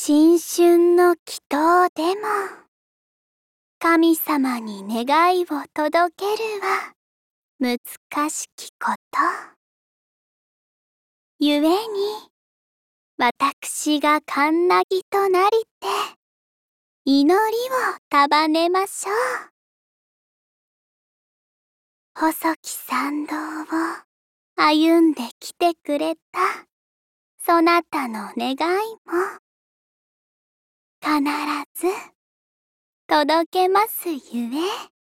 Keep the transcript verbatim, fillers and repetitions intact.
新春の祈祷でも、神様に願いを届けるは難しきこと。ゆえに、私がカンナギとなりて、祈りを束ねましょう。細き参道を歩んできてくれた、そなたの願いも、必ず届けますゆえ。